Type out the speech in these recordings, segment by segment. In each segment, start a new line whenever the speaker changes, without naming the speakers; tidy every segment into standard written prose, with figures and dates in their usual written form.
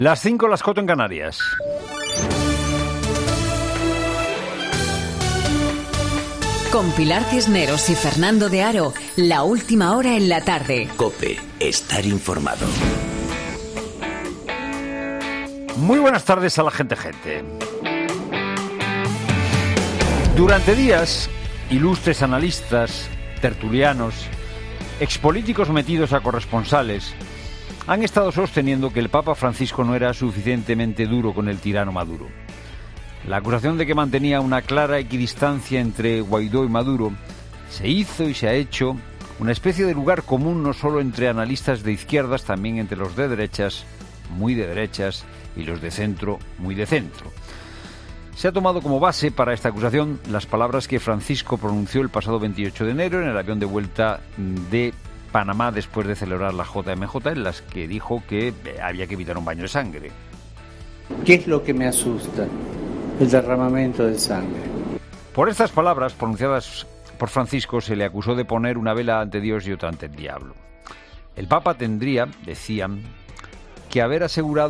Las 5, las Coto en Canarias.
Con Pilar Cisneros y Fernando de Aro, la última hora en la tarde.
COPE, estar informado.
Muy buenas tardes a la gente. Durante días, ilustres analistas, tertulianos, expolíticos metidos a corresponsales han estado sosteniendo que el Papa Francisco no era suficientemente duro con el tirano Maduro. La acusación de que mantenía una clara equidistancia entre Guaidó y Maduro se hizo y se ha hecho una especie de lugar común no solo entre analistas de izquierdas, también entre los de derechas, muy de derechas, y los de centro, muy de centro. Se ha tomado como base para esta acusación las palabras que Francisco pronunció el pasado 28 de enero en el avión de vuelta de Panamá después de celebrar la JMJ, en las que dijo que había que evitar un baño de sangre.
¿Qué es lo que me asusta? El derramamiento de sangre.
Por estas palabras pronunciadas por Francisco se le acusó de poner una vela ante Dios y otra ante el diablo. El Papa tendría, decían, que haber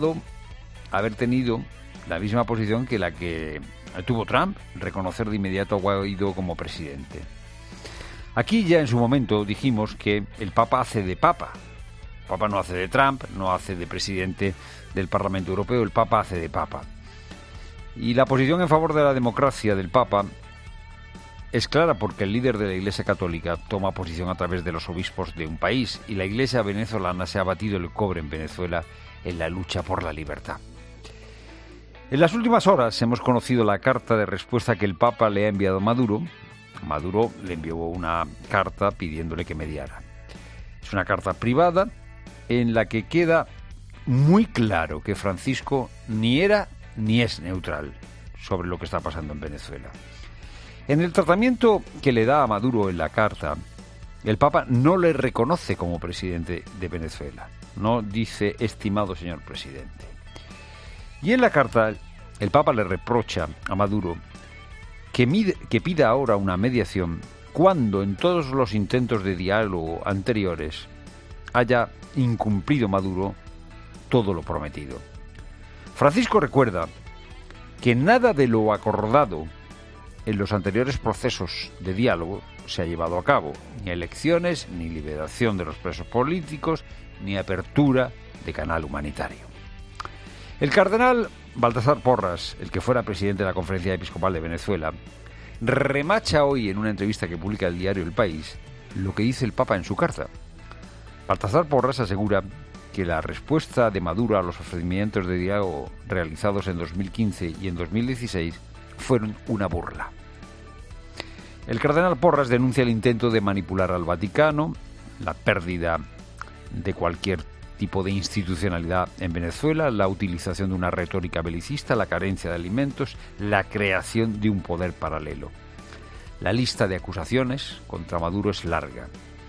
tenido la misma posición que la que tuvo Trump, reconocer de inmediato a Guaidó como presidente. Aquí ya en su momento dijimos que el Papa hace de Papa. El Papa no hace de Trump, no hace de presidente del Parlamento Europeo, el Papa hace de Papa. Y la posición en favor de la democracia del Papa es clara porque el líder de la Iglesia Católica toma posición a través de los obispos de un país y la Iglesia venezolana se ha batido el cobre en Venezuela en la lucha por la libertad. En las últimas horas hemos conocido la carta de respuesta que el Papa le ha enviado a Maduro. Maduro le envió una carta pidiéndole que mediara. Es una carta privada en la que queda muy claro que Francisco ni era ni es neutral sobre lo que está pasando en Venezuela. En el tratamiento que le da a Maduro en la carta, el Papa no le reconoce como presidente de Venezuela. No dice estimado señor presidente. Y en la carta, el Papa le reprocha a Maduro que pida ahora una mediación cuando en todos los intentos de diálogo anteriores haya incumplido Maduro todo lo prometido. Francisco recuerda que nada de lo acordado en los anteriores procesos de diálogo se ha llevado a cabo, ni elecciones, ni liberación de los presos políticos, ni apertura de canal humanitario. El cardenal Baltasar Porras, el que fuera presidente de la Conferencia Episcopal de Venezuela, remacha hoy en una entrevista que publica el diario El País lo que dice el Papa en su carta. Baltasar Porras asegura que la respuesta de Maduro a los ofrecimientos de diálogo realizados en 2015 y en 2016 fueron una burla. El cardenal Porras denuncia el intento de manipular al Vaticano, la pérdida de cualquier tipo de institucionalidad en Venezuela, la utilización de una retórica belicista, la carencia de alimentos, la creación de un poder paralelo. La lista de acusaciones contra Maduro es larga.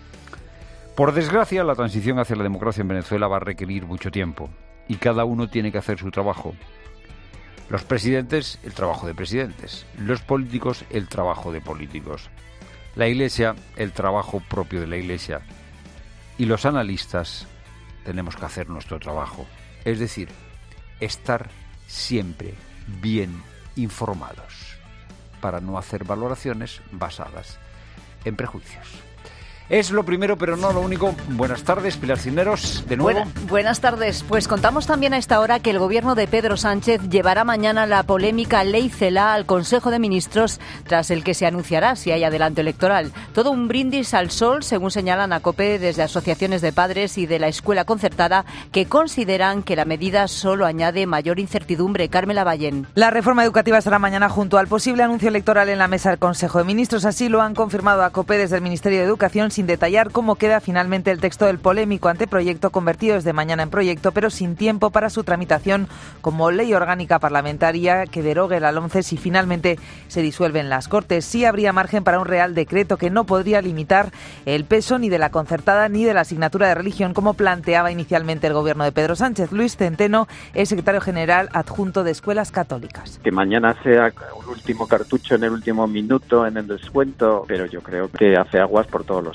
Por desgracia, la transición hacia la democracia en Venezuela va a requerir mucho tiempo y cada uno tiene que hacer su trabajo. Los presidentes, el trabajo de presidentes. Los políticos, el trabajo de políticos. La Iglesia, el trabajo propio de la Iglesia. Y los analistas tenemos que hacer nuestro trabajo. Es decir, estar siempre bien informados para no hacer valoraciones basadas en prejuicios. Es lo primero, pero no lo único. Buenas tardes, Pilar Cisneros, de nuevo.
Buenas tardes. Pues contamos también a esta hora que el gobierno de Pedro Sánchez llevará mañana la polémica Ley Celaá al Consejo de Ministros, tras el que se anunciará si hay adelanto electoral. Todo un brindis al sol, según señalan a COPE desde asociaciones de padres y de la escuela concertada, que consideran que la medida solo añade mayor incertidumbre. Carmela Ballén.
La reforma educativa estará mañana junto al posible anuncio electoral en la mesa del Consejo de Ministros. Así lo han confirmado a COPE desde el Ministerio de Educación, sin detallar cómo queda finalmente el texto del polémico anteproyecto, convertido desde mañana en proyecto, pero sin tiempo para su tramitación como ley orgánica parlamentaria que derogue la LOMCE si finalmente se disuelve en las Cortes. Sí habría margen para un real decreto que no podría limitar el peso ni de la concertada ni de la asignatura de religión, como planteaba inicialmente el gobierno de Pedro Sánchez. Luis Centeno es secretario general adjunto de Escuelas Católicas.
Que mañana sea un último cartucho en el último minuto, en el descuento, pero yo creo que hace aguas por todos los sitios.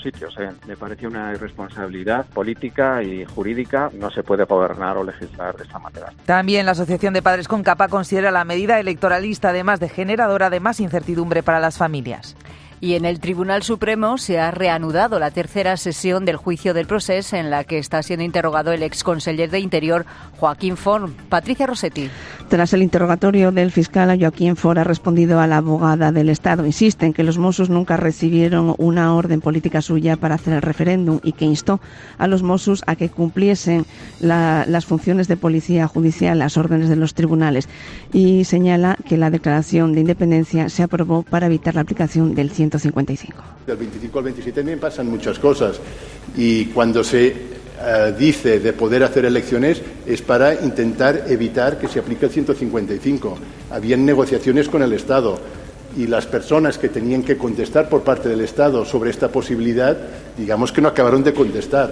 sitios. Me parece una irresponsabilidad política y jurídica. No se puede gobernar o legislar de esta manera.
También la Asociación de Padres con Capa considera la medida electoralista, además de generadora de más incertidumbre para las familias.
Y en el Tribunal Supremo se ha reanudado la tercera sesión del juicio del procés en la que está siendo interrogado el exconseller de Interior, Joaquín Forn. Patricia Rossetti.
Tras el interrogatorio del fiscal, Joaquín Forn ha respondido a la abogada del Estado. Insiste en que los Mossos nunca recibieron una orden política suya para hacer el referéndum y que instó a los Mossos a que cumpliesen las funciones de policía judicial, las órdenes de los tribunales. Y señala que la declaración de independencia se aprobó para evitar la aplicación del 155.
Del 25 al 27 también pasan muchas cosas y cuando se dice de poder hacer elecciones es para intentar evitar que se aplique el 155. Habían negociaciones con el Estado y las personas que tenían que contestar por parte del Estado sobre esta posibilidad, digamos que no acabaron de contestar.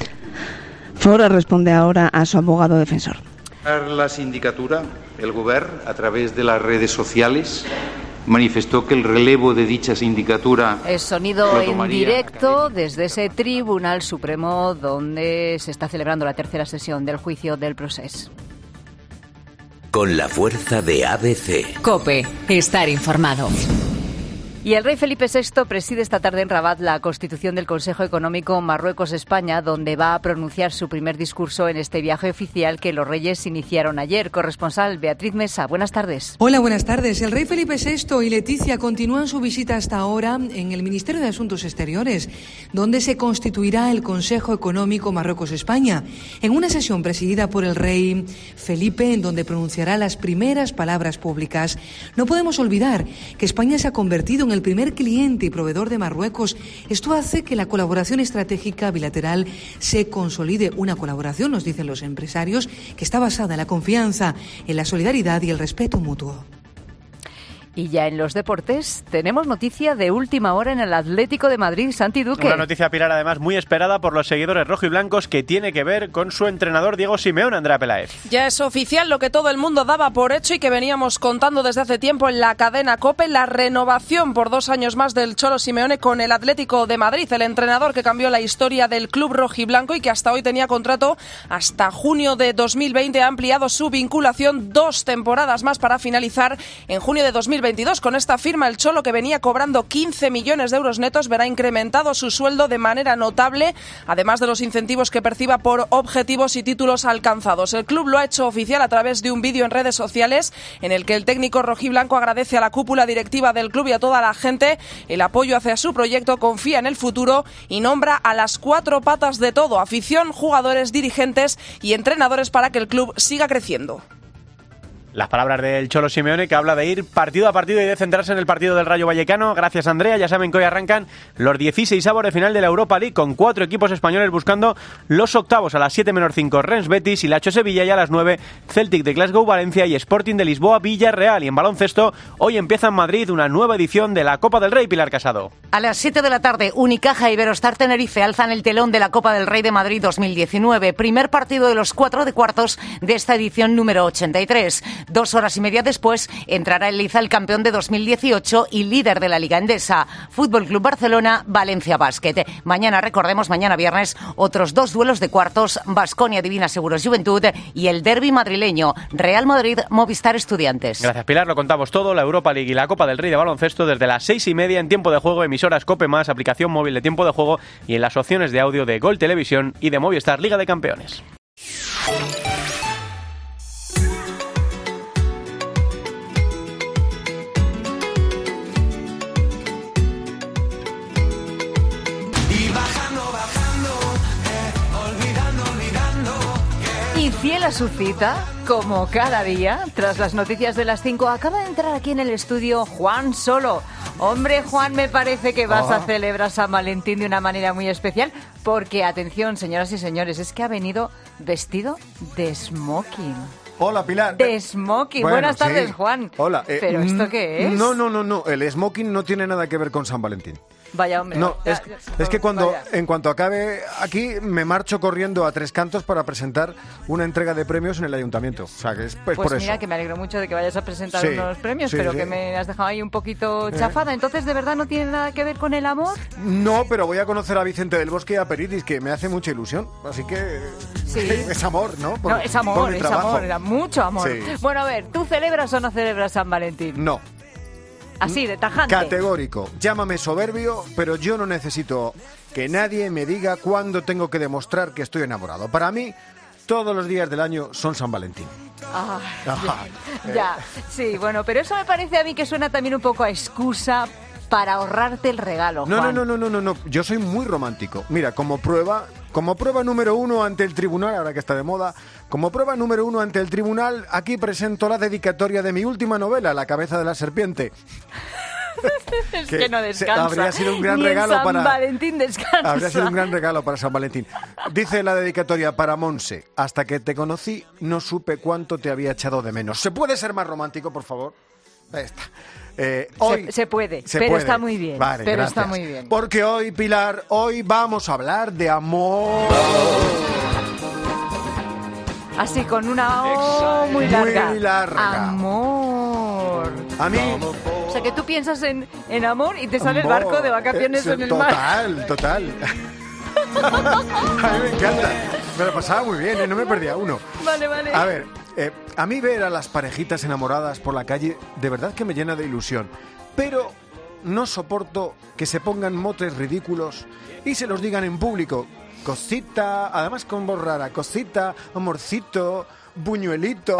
Fora responde ahora a su abogado defensor.
La sindicatura, el Govern, a través de las redes sociales, manifestó que el relevo de dicha sindicatura...
Es sonido en directo desde ese Tribunal Supremo donde se está celebrando la tercera sesión del juicio del procés.
Con la fuerza de ABC.
COPE. Estar informado.
Y el rey Felipe VI preside esta tarde en Rabat la constitución del Consejo Económico Marruecos-España, donde va a pronunciar su primer discurso en este viaje oficial que los reyes iniciaron ayer. Corresponsal Beatriz Mesa, buenas tardes.
Hola, buenas tardes. El rey Felipe VI y Leticia continúan su visita hasta ahora en el Ministerio de Asuntos Exteriores, donde se constituirá el Consejo Económico Marruecos-España, en una sesión presidida por el rey Felipe, en donde pronunciará las primeras palabras públicas. No podemos olvidar que España se ha convertido en el primer cliente y proveedor de Marruecos. Esto hace que la colaboración estratégica bilateral se consolide. Una colaboración, nos dicen los empresarios, que está basada en la confianza, en la solidaridad y el respeto mutuo.
Y ya en los deportes tenemos noticia de última hora en el Atlético de Madrid, Santi Duque.
Una noticia, Pilar, además muy esperada por los seguidores rojiblancos, que tiene que ver con su entrenador Diego Simeone, Andrea Peláez.
Ya es oficial lo que todo el mundo daba por hecho y que veníamos contando desde hace tiempo en la cadena COPE, la renovación por 2 años más del Cholo Simeone con el Atlético de Madrid, el entrenador que cambió la historia del club rojiblanco y que hasta hoy tenía contrato hasta junio de 2020, ha ampliado su vinculación 2 temporadas más para finalizar en junio de 2022. Con esta firma, el Cholo, que venía cobrando 15 millones de euros netos, verá incrementado su sueldo de manera notable, además de los incentivos que perciba por objetivos y títulos alcanzados. El club lo ha hecho oficial a través de un vídeo en redes sociales en el que el técnico rojiblanco agradece a la cúpula directiva del club y a toda la gente el apoyo hacia su proyecto, confía en el futuro y nombra a las 4 patas de todo: afición, jugadores, dirigentes y entrenadores, para que el club siga creciendo.
Las palabras del Cholo Simeone, que habla de ir partido a partido y de centrarse en el partido del Rayo Vallecano. Gracias, Andrea. Ya saben que hoy arrancan los 16avos de final de la Europa League, con 4 equipos españoles buscando los octavos. A las 7 menos 5, Rennes Betis y Lacho Sevilla, y a las 9, Celtic de Glasgow Valencia y Sporting de Lisboa Villarreal. Y en baloncesto, hoy empieza en Madrid una nueva edición de la Copa del Rey. Pilar Casado.
A las 7 de la tarde, Unicaja y Iberostar Tenerife alzan el telón de la Copa del Rey de Madrid 2019. Primer partido de los 4 de cuartos de esta edición número 83. 2 horas y media después entrará en liza el campeón de 2018 y líder de la Liga Endesa, Fútbol Club Barcelona, Valencia Basket. Mañana, recordemos, mañana viernes, otros 2 duelos de cuartos: Baskonia Divina Seguros Juventud y el derbi madrileño, Real Madrid Movistar Estudiantes.
Gracias, Pilar. Lo contamos todo: la Europa League y la Copa del Rey de baloncesto desde las 6:30 en tiempo de juego, emisoras COPE+, aplicación móvil de tiempo de juego y en las opciones de audio de Gol Televisión y de Movistar Liga de Campeones.
Y fiel a su cita, como cada día, tras las noticias de las 5, acaba de entrar aquí en el estudio Juan Solo. Hombre, Juan, me parece que vas a celebrar San Valentín de una manera muy especial, porque, atención, señoras y señores, es que ha venido vestido de smoking.
Hola, Pilar.
De smoking.
Bueno,
Buenas tardes,
sí.
Juan.
Hola.
¿Pero esto qué es?
No. El smoking no tiene nada que ver con San Valentín.
Vaya hombre.
No, es que en cuanto acabe aquí, me marcho corriendo a Tres Cantos para presentar una entrega de premios en el ayuntamiento. O sea, que es
pues
por
mira,
eso.
que me alegro mucho de que vayas a presentar
Sí,
unos premios,
sí,
pero
sí.
que me has dejado ahí un poquito chafada. Entonces, ¿de verdad no tiene nada que ver con el amor?
No, pero voy a conocer a Vicente del Bosque y a Peritis, que me hace mucha ilusión. Así que
Sí.
es amor, ¿no?
No, es amor, era mucho amor.
Sí.
Bueno, a ver, ¿tú celebras o no celebras San Valentín?
No.
Así, de tajante.
Categórico. Llámame soberbio, pero yo no necesito que nadie me diga cuándo tengo que demostrar que estoy enamorado. Para mí, todos los días del año son San Valentín.
Ah,
Ajá.
ya, sí, bueno, pero eso me parece a mí que suena también un poco a excusa para ahorrarte el regalo, Juan.
No. Yo soy muy romántico. Mira, como prueba número 1 ante el tribunal, ahora que está de moda, como prueba número 1 ante el tribunal, aquí presento la dedicatoria de mi última novela, La cabeza de la serpiente.
Es que no descansa.
Habría sido un gran
Ni
regalo
en San
para
Valentín descansa.
Habría sido un gran regalo para San Valentín. Dice la dedicatoria para Monse: hasta que te conocí no supe cuánto te había echado de menos. ¿Se puede ser más romántico, por favor? Ahí está. Hoy
se puede, pero está muy bien.
Vale,
pero
gracias.
está muy bien.
Porque hoy, Pilar, hoy vamos a hablar de amor.
Así, con una O muy larga.
Muy larga.
Amor.
A mí...
O sea, que tú piensas en amor y te sale el barco de vacaciones en el mar.
Total. A mí me encanta. Me lo pasaba muy bien, no me perdía uno.
Vale.
A ver, a mí ver a las parejitas enamoradas por la calle de verdad que me llena de ilusión. Pero no soporto que se pongan motes ridículos y se los digan en público. Cosita, además con voz rara. Cosita, amorcito, buñuelito...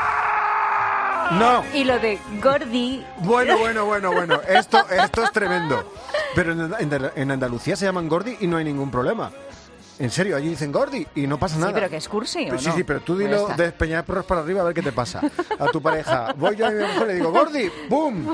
No.
Y lo de Gordi.
Bueno. Esto es tremendo. Pero en Andalucía se llaman Gordi y no hay ningún problema. En serio, allí dicen Gordi y no pasa nada.
Sí, pero que es cursi, ¿o no?
Sí, pero tú dilo de Peñaperros para arriba a ver qué te pasa. A tu pareja. Voy yo a mi mujer y le digo, Gordi, ¡bum!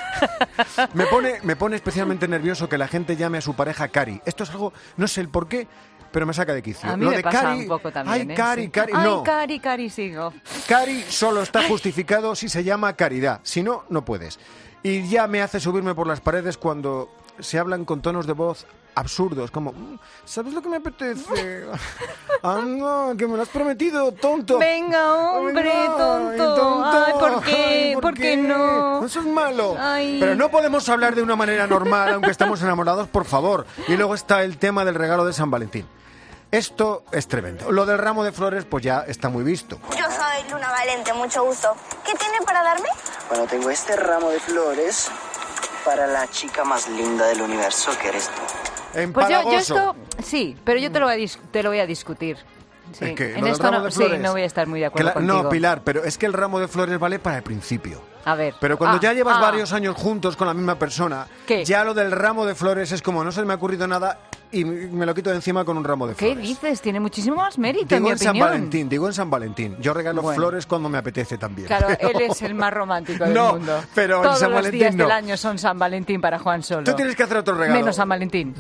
Me pone especialmente nervioso que la gente llame a su pareja Cari. Esto es algo, no sé el por qué, pero me saca de quicio.
A mí
Lo
me
de
pasa
Cari,
un poco también.
Ay, Cari,
sí.
Cari,
Ay,
no.
Cari, sigo.
Cari solo está justificado si se llama caridad. Si no, no puedes. Y ya me hace subirme por las paredes cuando se hablan con tonos de voz absurdos, como, ¿sabes lo que me apetece? Ah, no, que me lo has prometido, tonto.
Venga, hombre, tonto. Ay, ¿por qué? ¿Por qué no?
Eso es malo.
Ay.
Pero no podemos hablar de una manera normal, aunque estemos enamorados, por favor. Y luego está el tema del regalo de San Valentín. Esto es tremendo. Lo del ramo de flores, pues ya está muy visto.
Yo soy Luna Valente, mucho gusto. ¿Qué tiene para darme?
Bueno, tengo este ramo de flores para la chica más linda del universo, que eres tú.
Pues yo esto, sí, pero yo te lo voy a discutir. Sí.
Es que
en esto no voy a estar muy de acuerdo contigo.
No, Pilar, pero es que el ramo de flores vale para el principio.
A ver.
Pero cuando ya llevas varios años juntos con la misma persona, ya lo del ramo de flores es como no se me ha ocurrido nada y me lo quito de encima con un ramo de flores.
¿Qué dices? Tiene muchísimo más mérito, en mi opinión.
Digo en San Valentín. Yo regalo flores cuando me apetece también.
Claro,
pero...
él es el más romántico del mundo.
Pero
todos
San
los
Valentín
días
no.
del año son San Valentín para Juan solo.
Tú tienes que hacer otro regalo.
Menos San Valentín.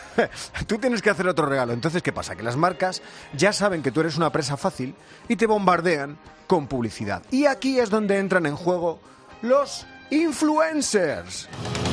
Tú tienes que hacer otro regalo. Entonces, ¿qué pasa? Que las marcas ya saben que tú eres una presa fácil y te bombardean con publicidad. Y aquí es donde entran en juego los influencers.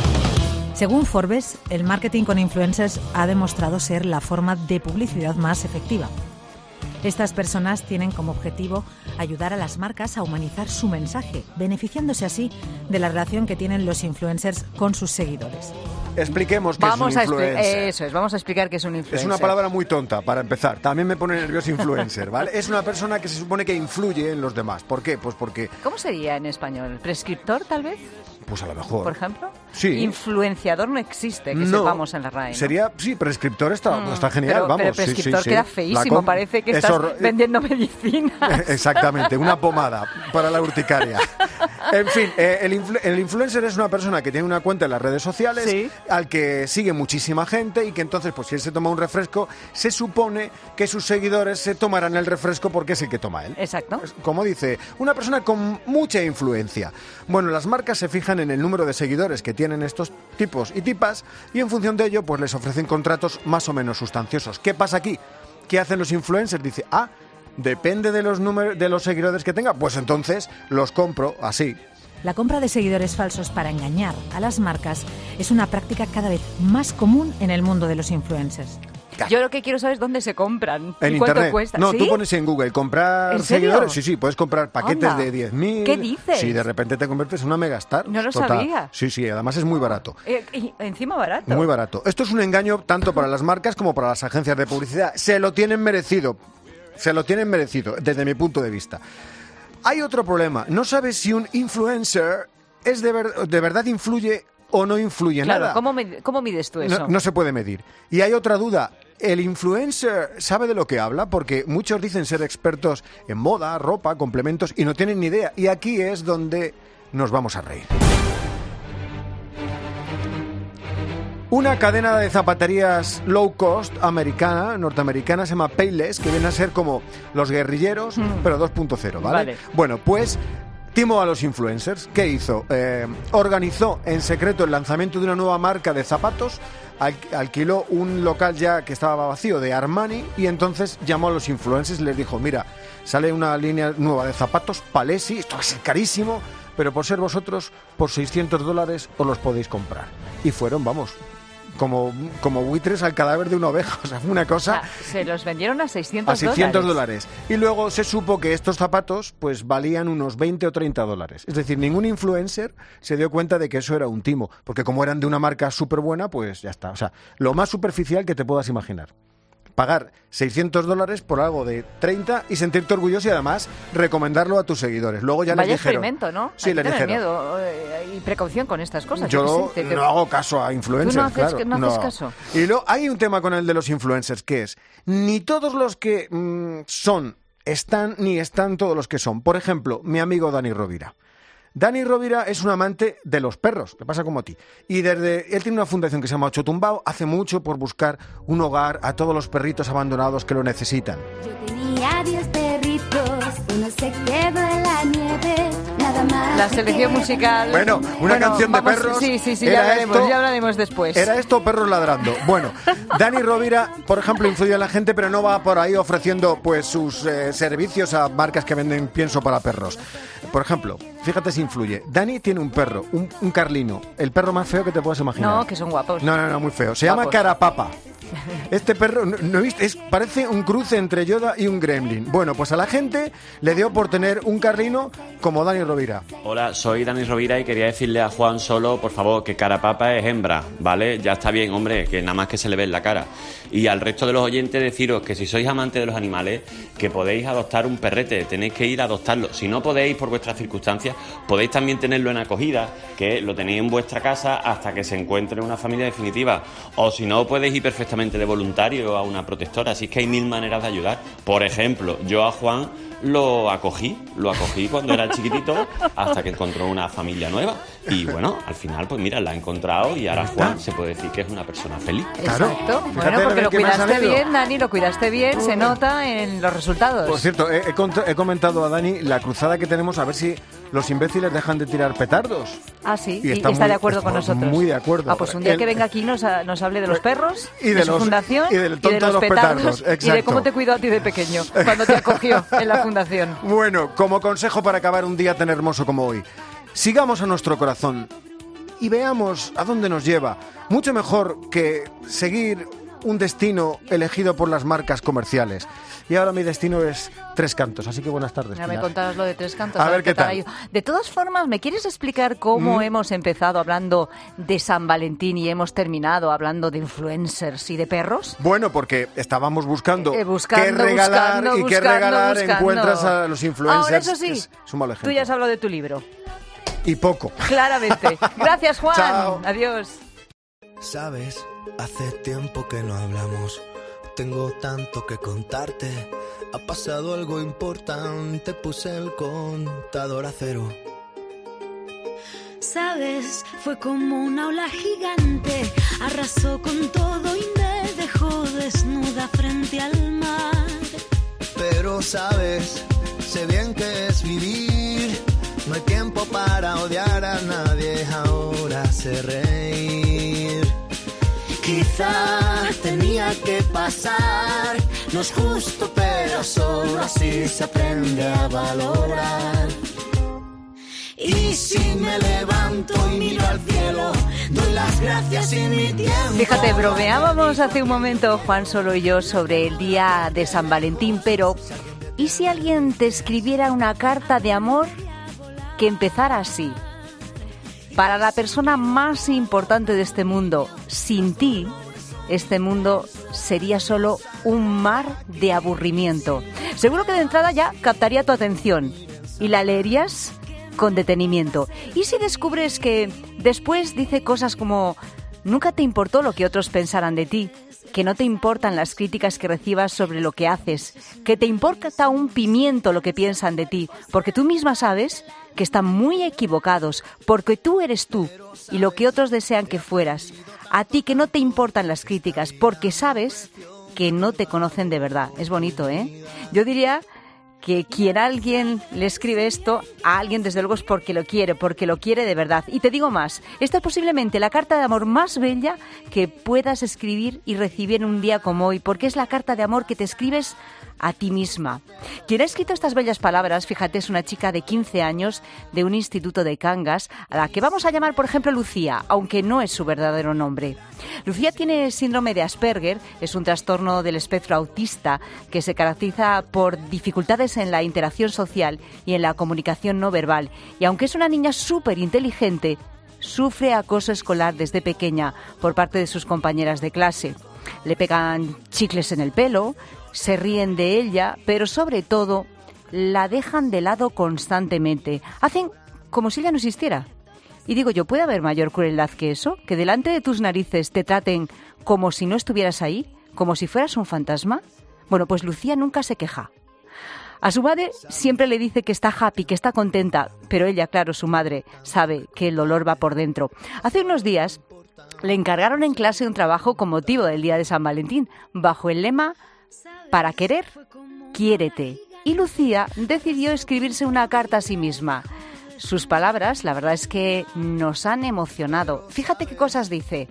Según Forbes, el marketing con influencers ha demostrado ser la forma de publicidad más efectiva. Estas personas tienen como objetivo ayudar a las marcas a humanizar su mensaje, beneficiándose así de la relación que tienen los influencers con sus seguidores.
Expliquemos qué es un influencer.
Vamos a explicar qué es un influencer.
Es una palabra muy tonta, para empezar. También me pone nervioso influencer, ¿vale? Es una persona que se supone que influye en los demás. ¿Por qué? Pues porque...
¿Cómo sería en español? ¿Prescriptor, tal vez?
Pues a lo mejor.
¿Por ejemplo?
Sí.
Influenciador no existe, que sepamos en la RAE, ¿no?
Sería, sí, prescriptor está genial, vamos.
Pero prescriptor
sí.
queda feísimo, parece que estás vendiendo medicina.
Exactamente, una pomada para la urticaria. En fin, el influencer es una persona que tiene una cuenta en las redes sociales, al que sigue muchísima gente y que entonces, pues si él se toma un refresco, se supone que sus seguidores se tomarán el refresco porque es el que toma él.
Exacto.
Como dice, una persona con mucha influencia. Bueno, las marcas se fijan en el número de seguidores que tienen estos tipos y tipas y en función de ello, pues les ofrecen contratos más o menos sustanciosos. ¿Qué pasa aquí? ¿Qué hacen los influencers? Dice, depende de los números, de los seguidores que tenga, pues entonces los compro así.
La compra de seguidores falsos para engañar a las marcas es una práctica cada vez más común en el mundo de los influencers.
Yo lo que quiero saber es dónde se compran
En
y cuánto
internet.
cuesta.
No,
¿Sí?
tú pones en Google comprar
¿En serio?
seguidores. Sí, puedes comprar paquetes
Anda.
de 10.000.
¿Qué dices?
Sí, de repente te conviertes en una megastar.
No lo
total.
sabía.
Sí, además es muy barato.
Y encima barato.
Muy barato. Esto es un engaño tanto para las marcas como para las agencias de publicidad. Se lo tienen merecido. Desde mi punto de vista. Hay otro problema. No sabes si un influencer es de verdad influye o no influye
Claro,
nada.
¿cómo mides tú eso?
No se puede medir. Y hay otra duda. ¿El influencer sabe de lo que habla? Porque muchos dicen ser expertos en moda, ropa, complementos y no tienen ni idea. Y aquí es donde nos vamos a reír. Una cadena de zapaterías low cost norteamericana, se llama Payless, que viene a ser como los guerrilleros, pero 2.0, ¿vale? Bueno, pues timó a los influencers. ¿Qué hizo? Organizó en secreto el lanzamiento de una nueva marca de zapatos, alquiló un local ya que estaba vacío de Armani y entonces llamó a los influencers y les dijo, mira, sale una línea nueva de zapatos, Palesi, esto va a ser carísimo, pero por ser vosotros, por $600 os los podéis comprar. Y fueron, vamos, como buitres al cadáver de una oveja. O sea, fue una cosa...
Se los vendieron a $600.
A $600. Y luego se supo que estos zapatos pues valían unos $20 o $30. Es decir, ningún influencer se dio cuenta de que eso era un timo. Porque como eran de una marca súper buena, pues ya está. O sea, lo más superficial que te puedas imaginar. Pagar $600 por algo de 30 y sentirte orgulloso y además recomendarlo a tus seguidores. Luego ya
Vaya
les dijeron...
experimento, ¿no?
Sí,
hay
les
que tener
dijeron.
miedo y precaución con estas cosas.
Yo
qué sé,
no hago caso a influencers,
¿Tú no haces,
claro.
no haces caso?
Y luego hay un tema con el de los influencers, que es ni todos los que están, ni están todos los que son. Por ejemplo, mi amigo Dani Rovira. Dani Rovira es un amante de los perros, le pasa como a ti. Y él tiene una fundación que se llama Ocho Tumbao, hace mucho por buscar un hogar a todos los perritos abandonados que lo necesitan.
Yo tenía 10 perritos, uno se quedó en la nieve, nada más.
La selección musical...
Bueno, una canción de perros.
Sí, ya hablaremos después.
¿Era esto perros ladrando? Bueno, Dani Rovira, por ejemplo, influye a la gente, pero no va por ahí ofreciendo pues sus servicios a marcas que venden pienso para perros. Por ejemplo, fíjate si influye. Dani tiene un perro, un carlino, el perro más feo que te puedas imaginar.
No, que son guapos.
No, muy feo. Se llama Carapapa. Este perro, ¿no viste? Parece un cruce entre Yoda y un gremlin. Bueno, pues a la gente le dio por tener un carlino como Dani Rovira.
Hola, soy Dani Rovira y quería decirle a Juan solo, por favor, que Carapapa es hembra, ¿vale? Ya está bien, hombre, que nada más que se le ve en la cara. Y al resto de los oyentes deciros que si sois amantes de los animales, que podéis adoptar un perrete, tenéis que ir a adoptarlo. Si no podéis por vuestras circunstancias, podéis también tenerlo en acogida, que lo tenéis en vuestra casa hasta que se encuentre una familia definitiva. O si no, podéis ir perfectamente de voluntario a una protectora, así que hay mil maneras de ayudar. Por ejemplo, yo a Juan lo acogí cuando era chiquitito hasta que encontró una familia nueva y bueno, al final pues mira, la ha encontrado y ahora Juan se puede decir que es una persona feliz.
Exacto, bueno, porque lo cuidaste bien, Dani, lo cuidaste bien, se nota en los resultados.
Por cierto, he comentado a Dani la cruzada que tenemos a ver si los imbéciles dejan de tirar petardos.
Ah, sí,
y
está de acuerdo con nosotros.
Muy de acuerdo.
Ah, pues un día que venga aquí nos hable de los perros,
y
de su fundación
y del tonto de los petardos.
Y de cómo te cuidó a ti de pequeño, cuando te acogió en la fundación.
Bueno, como consejo para acabar un día tan hermoso como hoy, sigamos a nuestro corazón y veamos a dónde nos lleva. Mucho mejor que seguir un destino elegido por las marcas comerciales. Y ahora mi destino es Tres Cantos, así que buenas tardes.
Ya me contabas lo de Tres Cantos.
A ver qué tal.
De todas formas, ¿me quieres explicar cómo hemos empezado hablando de San Valentín y hemos terminado hablando de influencers y de perros?
Bueno, porque estábamos buscando qué regalar y qué regalar, encuentras a los influencers.
Ahora, eso sí,
es un mal ejemplo.
Tú ya has hablado de tu libro.
Y poco.
Claramente. Gracias, Juan.
Chao.
Adiós.
Sabes, hace tiempo que no hablamos. Tengo tanto que contarte. Ha pasado algo importante. Puse el contador a cero.
Sabes, fue como una ola gigante. Arrasó con todo y me dejó desnuda frente al mar.
Pero sabes, sé bien que es vivir. No hay tiempo para odiar a nadie. Ahora sé reír. Quizá tenía que pasar No es justo, pero solo así se aprende a valorar. Y si me levanto y miro al cielo, doy las gracias y mi tiempo.
Fíjate, bromeábamos hace un momento, Juan Solo y yo, sobre el día de San Valentín, pero ¿y si alguien te escribiera una carta de amor que empezara así? Para la persona más importante de este mundo, sin ti, este mundo sería solo un mar de aburrimiento. Seguro que de entrada ya captaría tu atención y la leerías con detenimiento. ¿Y si descubres que después dice cosas como nunca te importó lo que otros pensaran de ti, que no te importan las críticas que recibas sobre lo que haces, que te importa un pimiento lo que piensan de ti, porque tú misma sabes que están muy equivocados, porque tú eres tú y lo que otros desean que fueras, a ti que no te importan las críticas, porque sabes que no te conocen de verdad? Es bonito, ¿eh? Yo diría que quien alguien le escribe esto a alguien, desde luego es porque lo quiere de verdad. Y te digo más, esta es posiblemente la carta de amor más bella que puedas escribir y recibir en un día como hoy, porque es la carta de amor que te escribes a ti misma. Quien ha escrito estas bellas palabras, fíjate, es una chica de 15 años de un instituto de Cangas, a la que vamos a llamar, por ejemplo, Lucía, aunque no es su verdadero nombre. Lucía tiene síndrome de Asperger, es un trastorno del espectro autista que se caracteriza por dificultades en la interacción social y en la comunicación no verbal. Y aunque es una niña súper inteligente, sufre acoso escolar desde pequeña por parte de sus compañeras de clase. Le pegan chicles en el pelo, se ríen de ella, pero sobre todo la dejan de lado constantemente. Hacen como si ella no existiera. Y digo yo, ¿puede haber mayor crueldad que eso? ¿Que delante de tus narices te traten como si no estuvieras ahí? ¿Como si fueras un fantasma? Bueno, pues Lucía nunca se queja. A su madre siempre le dice que está happy, que está contenta, pero ella, claro, su madre, sabe que el dolor va por dentro. Hace unos días le encargaron en clase un trabajo con motivo del día de San Valentín, bajo el lema «Para querer, quiérete». Y Lucía decidió escribirse una carta a sí misma. Sus palabras, la verdad es que nos han emocionado. Fíjate qué cosas dice.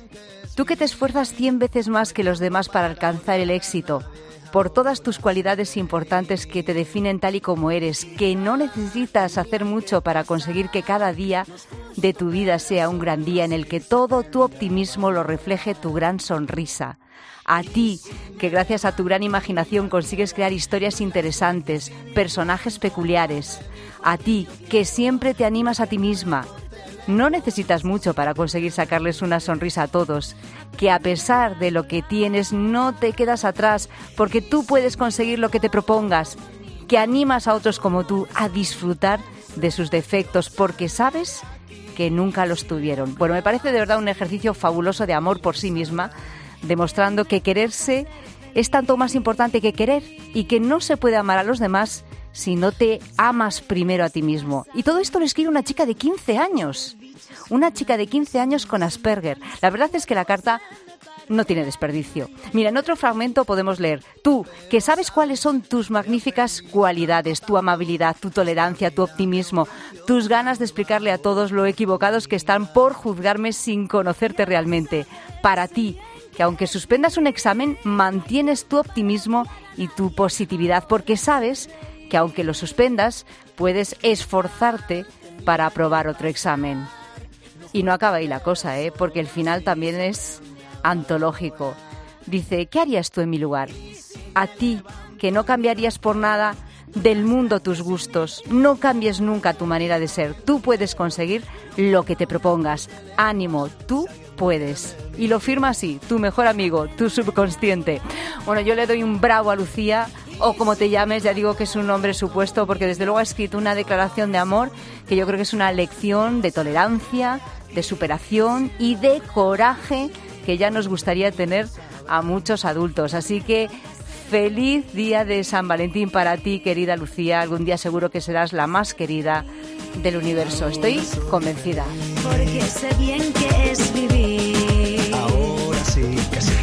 Tú que te esfuerzas 100 veces más que los demás para alcanzar el éxito, por todas tus cualidades importantes que te definen tal y como eres, que no necesitas hacer mucho para conseguir que cada día de tu vida sea un gran día en el que todo tu optimismo lo refleje tu gran sonrisa. A ti, que gracias a tu gran imaginación consigues crear historias interesantes, personajes peculiares. A ti, que siempre te animas a ti misma. No necesitas mucho para conseguir sacarles una sonrisa a todos. Que a pesar de lo que tienes, no te quedas atrás, porque tú puedes conseguir lo que te propongas. Que animas a otros como tú a disfrutar de sus defectos, porque sabes que nunca los tuvieron. Bueno, me parece de verdad un ejercicio fabuloso de amor por sí misma, demostrando que quererse es tanto más importante que querer y que no se puede amar a los demás si no te amas primero a ti mismo. Y todo esto lo escribe una chica de 15 años. Una chica de 15 años con Asperger. La verdad es que la carta no tiene desperdicio. Mira, en otro fragmento podemos leer: tú, que sabes cuáles son tus magníficas cualidades, tu amabilidad, tu tolerancia, tu optimismo, tus ganas de explicarle a todos lo equivocados que están por juzgarme sin conocerte realmente. Para ti, que aunque suspendas un examen, mantienes tu optimismo y tu positividad, porque sabes que aunque lo suspendas, puedes esforzarte para aprobar otro examen. Y no acaba ahí la cosa, porque el final también es antológico. Dice: ¿qué harías tú en mi lugar? A ti, que no cambiarías por nada del mundo tus gustos. No cambies nunca tu manera de ser. Tú puedes conseguir lo que te propongas. Ánimo, tú puedes. Y lo firma así, tu mejor amigo, tu subconsciente. Bueno, yo le doy un bravo a Lucía, o como te llames, ya digo que es un nombre supuesto, porque desde luego ha escrito una declaración de amor que yo creo que es una lección de tolerancia, de superación y de coraje que ya nos gustaría tener a muchos adultos. Así que feliz día de San Valentín para ti, querida Lucía. Algún día seguro que serás la más querida del universo. Estoy convencida.
Porque sé bien que es vivir.
Ahora sí que sí.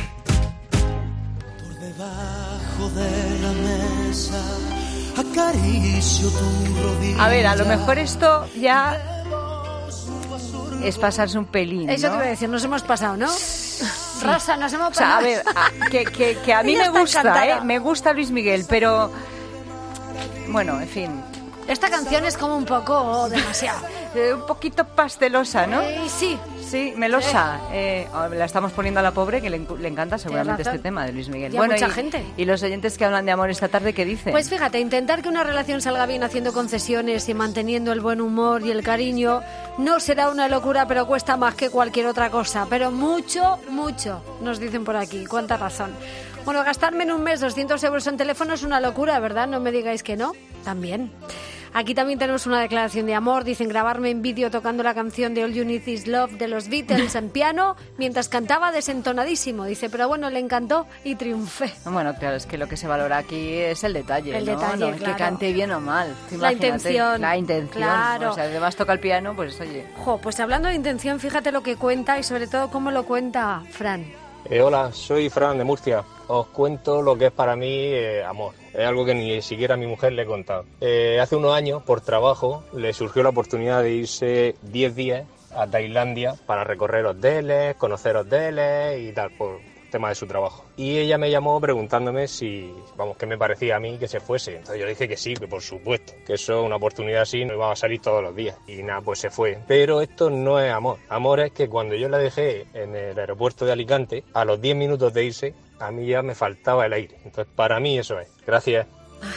Por debajo de la mesa acaricio tu rodilla.
A ver, a lo mejor esto ya es pasarse un pelín, ¿no?
Eso te iba a decir, nos hemos pasado, ¿no? Rosa, nos hemos
O sea, a ver, que a mí
Ella
me
está
gusta,
encantada.
me gusta Luis Miguel, pero bueno, en fin,
Esta canción es como un poco demasiado.
un poquito pastelosa, ¿no?
Sí.
Sí, melosa. La estamos poniendo a la pobre, que le encanta seguramente
razón.
este tema de Luis Miguel.
Y a mucha gente.
Y los oyentes que hablan de amor esta tarde, ¿qué dicen?
Pues fíjate, intentar que una relación salga bien haciendo concesiones y manteniendo el buen humor y el cariño no será una locura, pero cuesta más que cualquier otra cosa. Pero mucho, mucho, nos dicen por aquí. Cuánta razón. Bueno, gastarme en un mes 200 euros en teléfono es una locura, ¿verdad? No me digáis que no. También. Aquí también tenemos una declaración de amor. Dicen grabarme en vídeo tocando la canción de All You Need Is Love de los Beatles en piano mientras cantaba desentonadísimo. Dice, pero bueno, le encantó y triunfé.
Bueno, claro, es que lo que se valora aquí es el detalle,
El
¿no?
detalle,
No,
claro.
que cante bien o mal. Tú
La
imagínate,
intención.
La intención.
Claro.
O sea, además toca el piano, pues oye.
Jo, pues hablando de intención, fíjate lo que cuenta y sobre todo cómo lo cuenta Fran.
Hola, soy Fran de Murcia. Os cuento lo que es para mí amor. Es algo que ni siquiera a mi mujer le he contado. Hace unos años, por trabajo, le surgió la oportunidad de irse 10 días a Tailandia para recorrer hoteles, conocer hoteles y tal, por tema de su trabajo. Y ella me llamó preguntándome si, vamos, qué me parecía a mí que se fuese. Entonces yo le dije que sí, que por supuesto, que eso, una oportunidad así, no iba a salir todos los días. Y nada, pues se fue. Pero esto no es amor. Amor es que cuando yo la dejé en el aeropuerto de Alicante, a los 10 minutos de irse, a mí ya me faltaba el aire. Entonces para mí eso es. Gracias.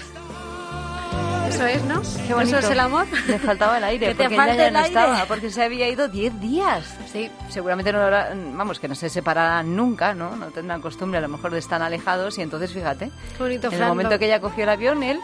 Eso es, ¿no?
Qué bonito.
Eso es el amor.
Le faltaba el aire,
Que te
porque
falte
ella ya
el
no
aire.
estaba, porque se había ido 10 días. Sí, seguramente no vamos, que no se separarán nunca, ¿no? No tendrán costumbre a lo mejor de estar alejados y entonces, fíjate,
Qué bonito,
en el
Fran,
momento
lo-
que ella cogió el avión, él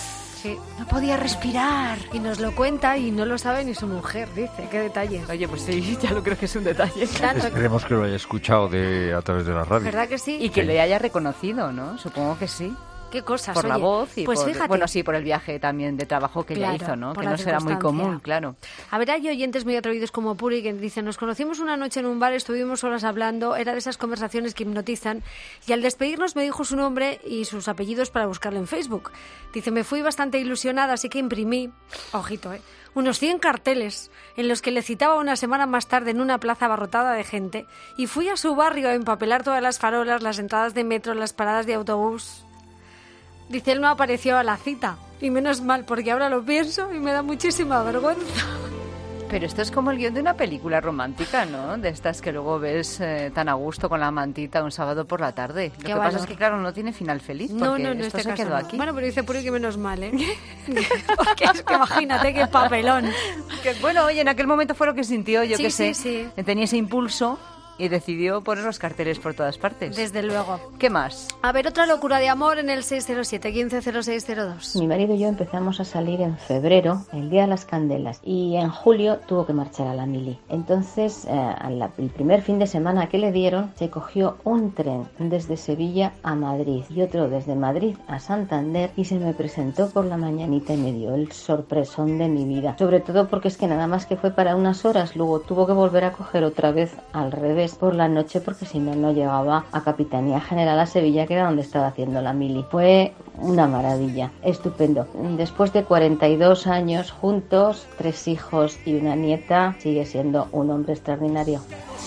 no podía respirar.
Y nos lo cuenta y no lo sabe ni su mujer, dice. Qué detalles.
Oye, pues sí, ya lo creo que es un detalle.
Claro.
Esperemos que lo haya escuchado a través de la radio.
¿Verdad que sí?
Y que le haya reconocido, ¿no? Supongo que sí.
Qué cosas,
Por la
oye.
voz y
pues
por,
fíjate.
bueno, sí, por el viaje también de trabajo que ella
Claro,
hizo, ¿no?
por
Que
la
no será muy
circunstancia.
común, claro.
A ver, hay oyentes muy atrevidos como Puri que dicen, nos conocimos una noche en un bar, estuvimos horas hablando, era de esas conversaciones que hipnotizan, y al despedirnos me dijo su nombre y sus apellidos para buscarle en Facebook. Dice, me fui bastante ilusionada, así que imprimí, ojito, unos 100 carteles en los que le citaba una semana más tarde en una plaza abarrotada de gente, y fui a su barrio a empapelar todas las farolas, las entradas de metro, las paradas de autobús. Dice, él no apareció a la cita. Y menos mal, porque ahora lo pienso y me da muchísima vergüenza.
Pero esto es como el guión de una película romántica, ¿no? De estas que luego ves tan a gusto con la mantita un sábado por la tarde. Lo que pasa es que, claro, no tiene final feliz, porque esto
este
se
caso
quedó
no.
aquí.
Bueno, pero dice Puri que menos mal, ¿eh? Porque es que imagínate qué papelón.
Que, bueno, oye, en aquel momento fue lo que sintió, yo
Sí,
qué sé.
sí, sí.
Tenía ese impulso y decidió poner los carteles por todas partes.
Desde luego.
¿Qué más?
A ver, otra locura de amor en el 607-150602.
Mi marido y yo empezamos a salir en febrero, el día de las candelas, y en julio tuvo que marchar a la mili. Entonces, el primer fin de semana que le dieron, se cogió un tren desde Sevilla a Madrid y otro desde Madrid a Santander, y se me presentó por la mañanita y me dio el sorpresón de mi vida. Sobre todo porque es que nada más que fue para unas horas, luego tuvo que volver a coger otra vez al revés por la noche, porque si no, no llegaba a Capitanía General a Sevilla, que era donde estaba haciendo la mili. Fue una maravilla, estupendo. Después de 42 años juntos, 3 hijos y una nieta, sigue siendo un hombre extraordinario.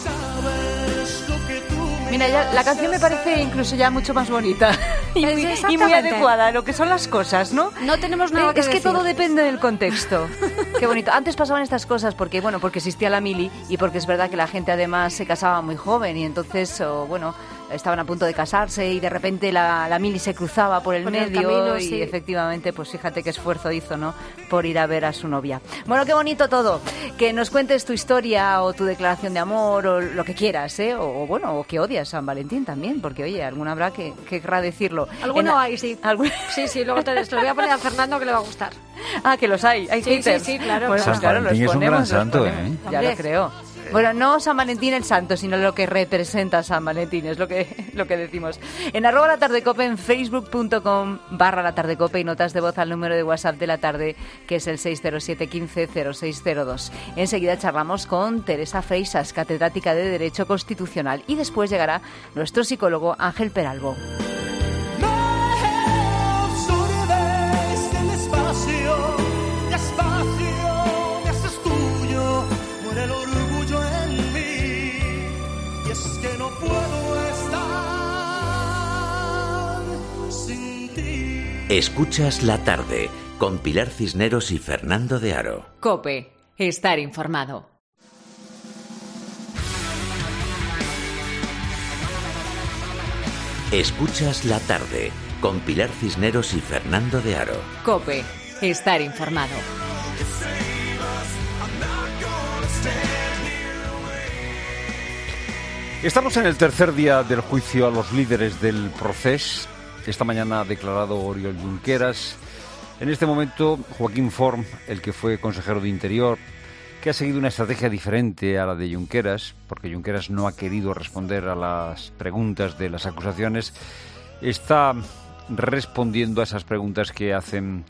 Mira, ya, la canción me parece incluso ya mucho más bonita y muy
Exactamente.
adecuada a lo que son las cosas, ¿no?
No tenemos nada que
Es que
decir.
todo depende del contexto. Qué bonito. Antes pasaban estas cosas porque existía la mili y porque es verdad que la gente además se casaba muy joven y entonces, estaban a punto de casarse y de repente la mili se cruzaba por el
Por el
medio
camino,
y
sí.
efectivamente, pues fíjate qué esfuerzo hizo, ¿no? Por ir a ver a su novia. Bueno, qué bonito todo. Que nos cuentes tu historia o tu declaración de amor o lo que quieras, ¿eh? O que odias San Valentín también, porque oye, alguna habrá que querrá decirlo.
Alguno hay, sí. Sí, luego te lo voy a poner a Fernando que le va a gustar.
Ah, que los hay
Sí,
haters.
sí, claro.
Bueno,
San
pues claro,
Valentín
los
es un
ponemos,
gran
los
santo,
ponemos. Ya
Hombre.
lo creo. Bueno, no San Valentín el santo, sino lo que representa San Valentín, es lo que decimos. En @latardecope, en facebook.com/latardecope y notas de voz al número de WhatsApp de la tarde, que es el 607 15 0602. Enseguida charlamos con Teresa Freixas, catedrática de Derecho Constitucional, y después llegará nuestro psicólogo Ángel Peralbo.
Del espacio, despacio, me haces tuyo, muere el orgullo en mí, y es que no puedo
Escuchas la tarde con Pilar Cisneros y Fernando de Aro.
COPE. Estar informado.
Escuchas la tarde con Pilar Cisneros y Fernando de Aro.
COPE. Estar informado.
Estamos en el tercer día del juicio a los líderes del Procés. Esta mañana ha declarado Oriol Junqueras. En este momento, Joaquín Forn, el que fue consejero de Interior, que ha seguido una estrategia diferente a la de Junqueras, porque Junqueras no ha querido responder a las preguntas de las acusaciones, está respondiendo a esas preguntas que hacen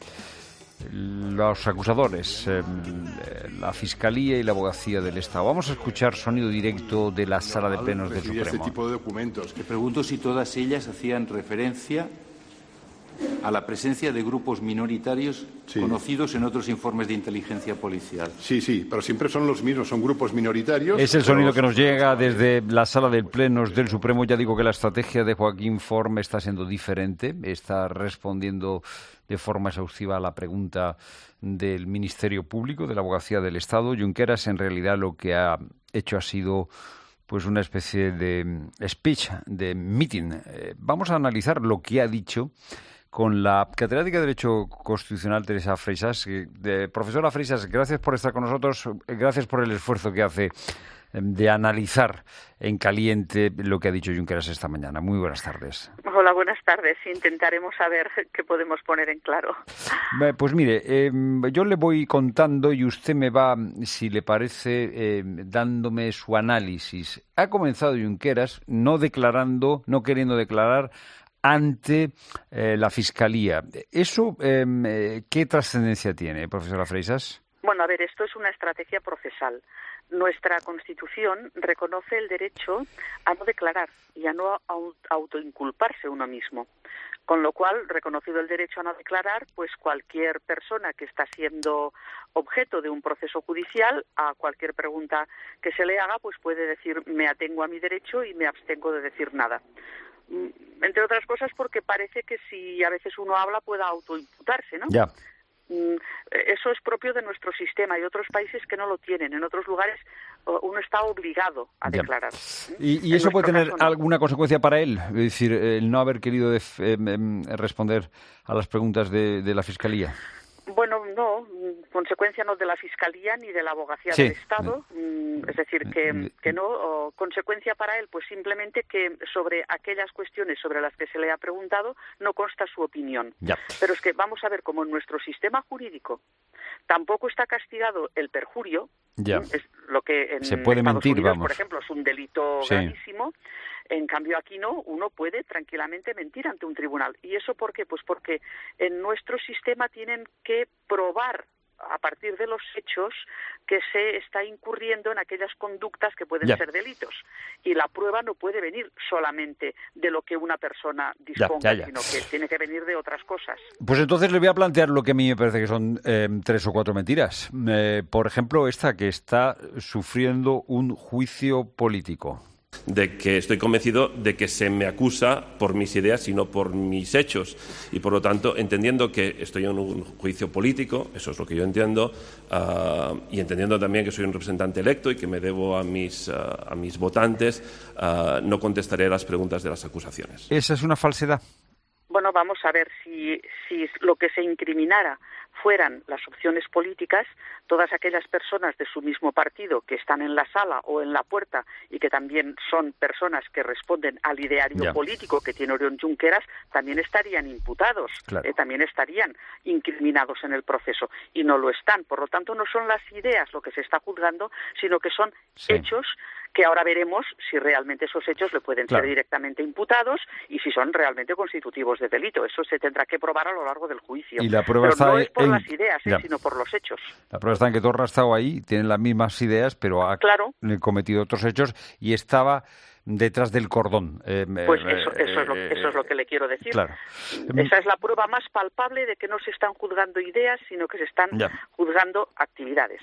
los acusadores, la Fiscalía y la Abogacía del Estado. Vamos a escuchar sonido directo de la Sala de Plenos del Supremo.
Este tipo de documentos. Te pregunto si todas ellas hacían referencia a la presencia de grupos minoritarios conocidos en otros informes de inteligencia policial.
Sí, pero siempre son los mismos, son grupos minoritarios.
Es el sonido que nos llega desde la Sala de Plenos del Supremo. Ya digo que la estrategia de Joaquín Forn está siendo diferente, está respondiendo de forma exhaustiva a la pregunta del Ministerio Público, de la Abogacía del Estado. Junqueras, en realidad, lo que ha hecho ha sido pues una especie de speech, de meeting. Vamos a analizar lo que ha dicho con la catedrática de Derecho Constitucional, Teresa Freixas. Profesora Freixas, gracias por estar con nosotros, gracias por el esfuerzo que hace de analizar en caliente lo que ha dicho Junqueras esta mañana. Muy buenas tardes.
Hola, buenas tardes. Intentaremos saber qué podemos poner en claro.
Pues mire, yo le voy contando y usted me va, si le parece, dándome su análisis. Ha comenzado Junqueras no queriendo declarar ante la Fiscalía. ¿Eso qué trascendencia tiene, profesora Freixas?
Bueno, a ver, esto es una estrategia procesal. Nuestra Constitución reconoce el derecho a no declarar y a no autoinculparse uno mismo. Con lo cual, reconocido el derecho a no declarar, pues cualquier persona que está siendo objeto de un proceso judicial, a cualquier pregunta que se le haga, pues puede decir me atengo a mi derecho y me abstengo de decir nada. Entre otras cosas porque parece que si a veces uno habla pueda autoimputarse, ¿no?
Ya.
Eso es propio de nuestro sistema. Hay otros países que no lo tienen. En otros lugares uno está obligado a declarar.
¿Y eso puede tener alguna consecuencia para él? Es decir, el no haber querido responder a las preguntas de la Fiscalía.
Bueno, no, consecuencia no de la Fiscalía ni de la Abogacía del Estado, es decir, que no, consecuencia para él, pues simplemente que sobre aquellas cuestiones sobre las que se le ha preguntado no consta su opinión.
Ya.
Pero es que vamos a ver, como en nuestro sistema jurídico tampoco está castigado el perjurio, es lo que en
se puede
Estados
mentir,
Unidos,
vamos.
por ejemplo, es un delito gravísimo. En cambio, aquí no, uno puede tranquilamente mentir ante un tribunal. ¿Y eso por qué? Pues porque en nuestro sistema tienen que probar a partir de los hechos que se está incurriendo en aquellas conductas que pueden ser delitos. Y la prueba no puede venir solamente de lo que una persona disponga, sino que tiene que venir de otras cosas.
Pues entonces le voy a plantear lo que a mí me parece que son 3 o 4 mentiras. Por ejemplo, esta que está sufriendo un juicio político.
De que estoy convencido de que se me acusa por mis ideas y no por mis hechos. Y, por lo tanto, entendiendo que estoy en un juicio político, eso es lo que yo entiendo, y entendiendo también que soy un representante electo y que me debo a mis votantes, no contestaré las preguntas de las acusaciones.
¿Esa es una falsedad?
Bueno, vamos a ver si lo que se incriminara fueran las opciones políticas, todas aquellas personas de su mismo partido que están en la sala o en la puerta y que también son personas que responden al ideario político que tiene Oriol Junqueras, también estarían imputados, también estarían incriminados en el proceso y no lo están. Por lo tanto, no son las ideas lo que se está juzgando, sino que son hechos que ahora veremos si realmente esos hechos le pueden ser directamente imputados y si son realmente constitutivos de delito. Eso se tendrá que probar a lo largo del juicio.
Y la prueba
pero no
está
es por las ideas, sino por los hechos.
La prueba está en que Torra ha estado ahí, tiene las mismas ideas, pero ha cometido otros hechos y estaba detrás del cordón.
Pues eso es lo que le quiero decir.
Claro.
Esa es la prueba más palpable de que no se están juzgando ideas, sino que se están juzgando actividades.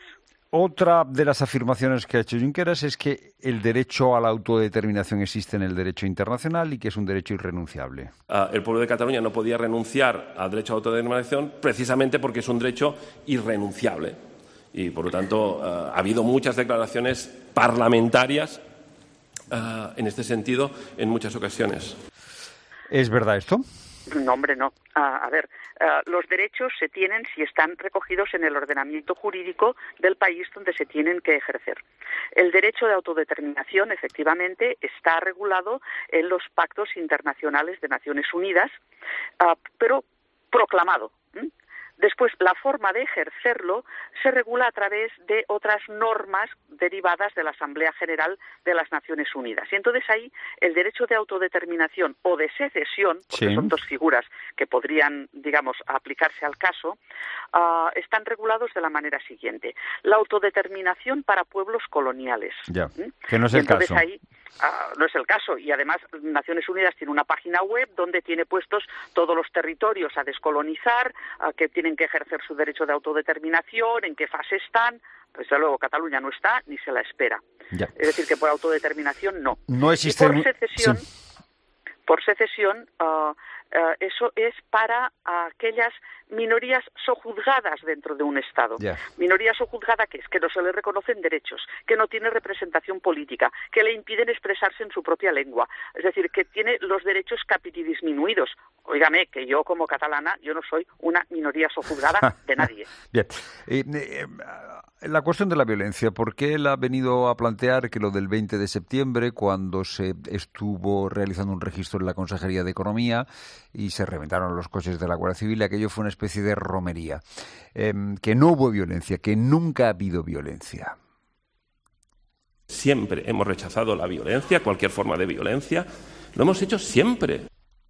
Otra de las afirmaciones que ha hecho Junqueras es que el derecho a la autodeterminación existe en el derecho internacional y que es un derecho irrenunciable.
El pueblo de Cataluña no podía renunciar al derecho a autodeterminación precisamente porque es un derecho irrenunciable. Y, por lo tanto, ha habido muchas declaraciones parlamentarias en este sentido en muchas ocasiones.
¿Es verdad esto?
No, hombre, no. A ver, los derechos se tienen si están recogidos en el ordenamiento jurídico del país donde se tienen que ejercer. El derecho de autodeterminación, efectivamente, está regulado en los pactos internacionales de Naciones Unidas, pero proclamado. Después, la forma de ejercerlo se regula a través de otras normas derivadas de la Asamblea General de las Naciones Unidas. Y entonces ahí el derecho de autodeterminación o de secesión, porque son dos figuras que podrían, digamos, aplicarse al caso, están regulados de la manera siguiente. La autodeterminación para pueblos coloniales.
Ya, que no es el caso.
Ahí, no es el caso, y además Naciones Unidas tiene una página web donde tiene puestos todos los territorios a descolonizar, que tienen que ejercer su derecho de autodeterminación, en qué fase están. Desde luego Cataluña no está ni se la espera.
Ya.
Es decir, que por autodeterminación no.
No existe.
Y por secesión, eso es para aquellas minorías sojuzgadas dentro de un Estado.
Yeah.
Minoría sojuzgada, ¿qué es? Que no se le reconocen derechos, que no tiene representación política, que le impiden expresarse en su propia lengua. Es decir, que tiene los derechos disminuidos. Óigame, que yo como catalana, yo no soy una minoría sojuzgada de nadie.
Bien. La cuestión de la violencia, ¿por qué él ha venido a plantear que lo del 20 de septiembre, cuando se estuvo realizando un registro en la Consejería de Economía y se reventaron los coches de la Guardia Civil, aquello fue una especie de romería, que no hubo violencia, que nunca ha habido violencia?
Siempre hemos rechazado la violencia, cualquier forma de violencia, lo hemos hecho siempre.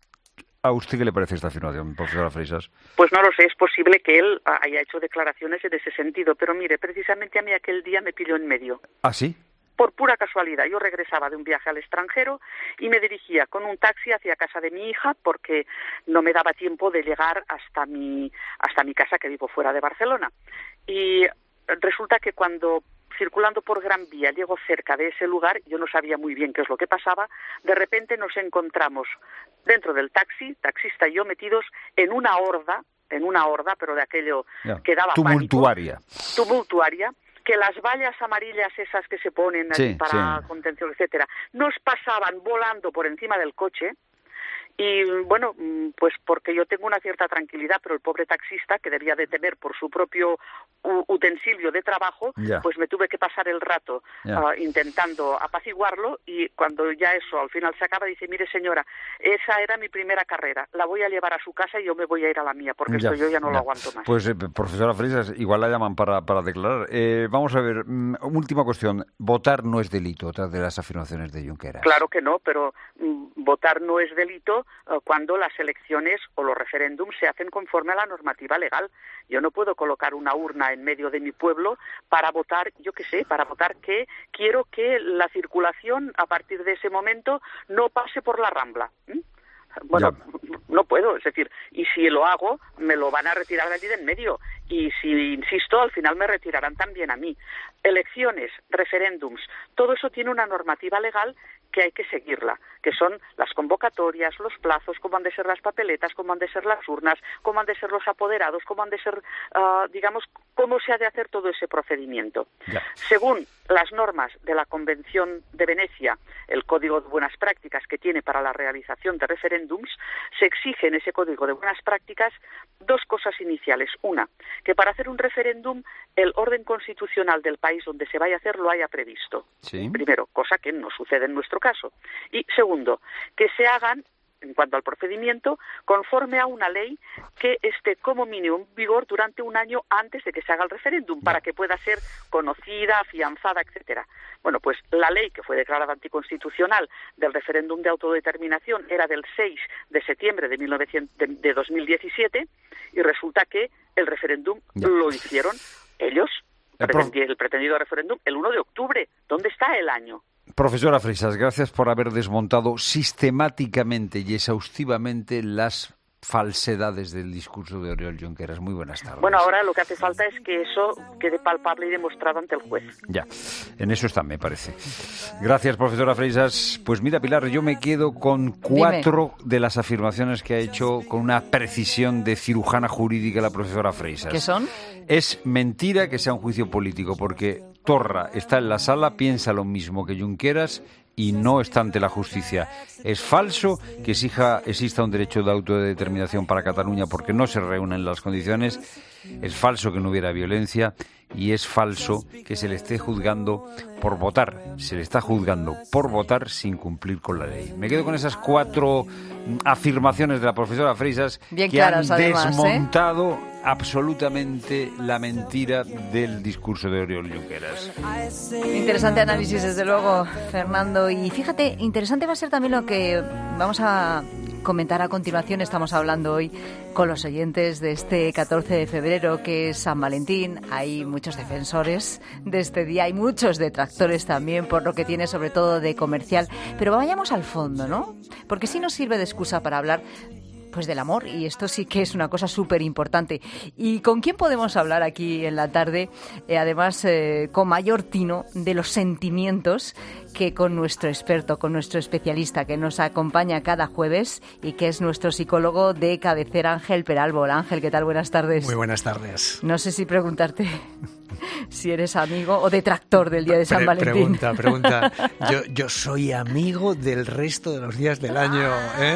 ¿A usted qué le parece esta afirmación, profesora Freixas?
Pues no lo sé, es posible que él haya hecho declaraciones en ese sentido, pero mire, precisamente a mí aquel día me pilló en medio.
¿Ah, sí?
Por pura casualidad, yo regresaba de un viaje al extranjero y me dirigía con un taxi hacia casa de mi hija porque no me daba tiempo de llegar hasta mi casa, que vivo fuera de Barcelona. Y resulta que cuando circulando por Gran Vía llego cerca de ese lugar, yo no sabía muy bien qué es lo que pasaba, de repente nos encontramos dentro del taxi, taxista y yo, metidos en una horda, pero de aquello que daba
tumultuaria.
Pánico, tumultuaria, que las vallas amarillas esas que se ponen para contención, etcétera, nos pasaban volando por encima del coche. Y bueno, pues porque yo tengo una cierta tranquilidad, pero el pobre taxista, que debía de temer por su propio utensilio de trabajo, pues me tuve que pasar el rato intentando apaciguarlo, y cuando ya eso al final se acaba, dice: mire señora, esa era mi primera carrera, la voy a llevar a su casa y yo me voy a ir a la mía, porque esto yo ya no lo aguanto más.
Pues profesora Freixas, igual la llaman para declarar. Vamos a ver, última cuestión, votar no es delito, otra de las afirmaciones de Junqueras.
Claro que no, pero votar no es delito cuando las elecciones o los referéndums se hacen conforme a la normativa legal. Yo no puedo colocar una urna en medio de mi pueblo para votar, yo qué sé, para votar que quiero que la circulación a partir de ese momento no pase por la Rambla. Bueno, no puedo, es decir, y si lo hago, me lo van a retirar de allí de en medio, y si insisto, al final me retirarán también a mí. Elecciones, referéndums, todo eso tiene una normativa legal que hay que seguirla, que son las convocatorias, los plazos, cómo han de ser las papeletas, cómo han de ser las urnas, cómo han de ser los apoderados, cómo han de ser, digamos, cómo se ha de hacer todo ese procedimiento. Según las normas de la Convención de Venecia, el Código de Buenas Prácticas que tiene para la realización de referéndums, se exige en ese Código de Buenas Prácticas dos cosas iniciales. Una, que para hacer un referéndum el orden constitucional del país donde se vaya a hacer lo haya previsto. Primero, cosa que no sucede en nuestro caso. Y segundo, que se hagan, en cuanto al procedimiento, conforme a una ley que esté como mínimo en vigor durante un año antes de que se haga el referéndum, para que pueda ser conocida, afianzada, etcétera. Bueno, pues la ley que fue declarada anticonstitucional del referéndum de autodeterminación era del 6 de septiembre de 2017, y resulta que el referéndum lo hicieron ellos, el pretendido referéndum, el 1 de octubre. ¿Dónde está el año?
Profesora Freixas, gracias por haber desmontado sistemáticamente y exhaustivamente las falsedades del discurso de Oriol Junqueras. Muy buenas tardes.
Bueno, ahora lo que hace falta es que eso quede palpable y demostrado ante el juez.
Ya, en eso está, me parece. Gracias, profesora Freixas. Pues mira, Pilar, yo me quedo con 4 de las afirmaciones que ha hecho con una precisión de cirujana jurídica la profesora Freixas.
¿Qué son?
Es mentira que sea un juicio político, porque Torra está en la sala, piensa lo mismo que Junqueras y no está ante la justicia. Es falso que exista un derecho de autodeterminación para Cataluña porque no se reúnen las condiciones. Es falso que no hubiera violencia y es falso que se le esté juzgando por votar. Se le está juzgando por votar sin cumplir con la ley. Me quedo con esas 4 afirmaciones de la profesora Freixas
bien
que
claras,
han
además,
desmontado absolutamente la mentira del discurso de Oriol Junqueras.
Interesante análisis, desde luego, Fernando. Y fíjate, interesante va a ser también lo que vamos a comentar a continuación. Estamos hablando hoy con los oyentes de este 14 de febrero, que es San Valentín. Hay muchos defensores de este día, hay muchos detractores también, por lo que tiene sobre todo de comercial. Pero vayamos al fondo, ¿no? Porque sí nos sirve de excusa para hablar pues del amor, y esto sí que es una cosa súper importante. ¿Y con quién podemos hablar aquí en la tarde? Además, con mayor tino de los sentimientos que con nuestro experto, con nuestro especialista que nos acompaña cada jueves y que es nuestro psicólogo de cabecera, Ángel Peralbo. Hola, Ángel, ¿qué tal? Buenas tardes.
Muy buenas tardes.
No sé si preguntarte si eres amigo o detractor del día de San Valentín.
Pregunta. Yo soy amigo del resto de los días del año, ¿eh?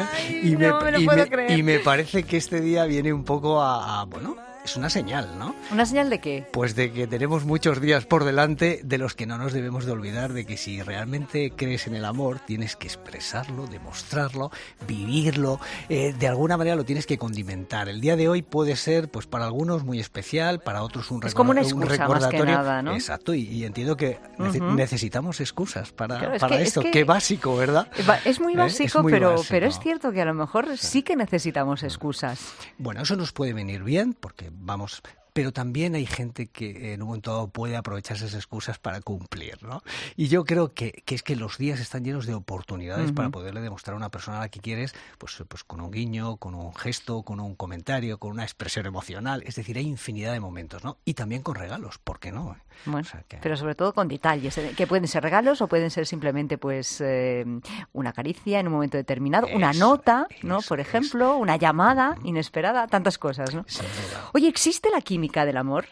Y me parece que este día viene un poco bueno, es una señal, ¿no?
¿Una señal de qué?
Pues de que tenemos muchos días por delante de los que no nos debemos de olvidar, de que si realmente crees en el amor tienes que expresarlo, demostrarlo, vivirlo, de alguna manera lo tienes que condimentar. El día de hoy puede ser, pues para algunos muy especial, para otros un recordatorio.
Más que nada, ¿no?
Exacto, y entiendo que necesitamos excusas para esto. Qué básico, ¿verdad?
Es muy básico, pero es cierto que a lo mejor sí que necesitamos excusas.
Bueno, eso nos puede venir bien, porque vamos, pero también hay gente que en un momento dado puede aprovechar esas excusas para cumplir, ¿no? Y yo creo que es que los días están llenos de oportunidades para poderle demostrar a una persona a la que quieres, pues con un guiño, con un gesto, con un comentario, con una expresión emocional. Es decir, hay infinidad de momentos, ¿no? Y también con regalos, ¿por qué no?
Bueno, pero sobre todo con detalles, que pueden ser regalos o pueden ser simplemente pues una caricia en un momento determinado, una nota, ¿no? Por ejemplo, una llamada inesperada, tantas cosas, ¿no? Oye, ¿existe la química del amor?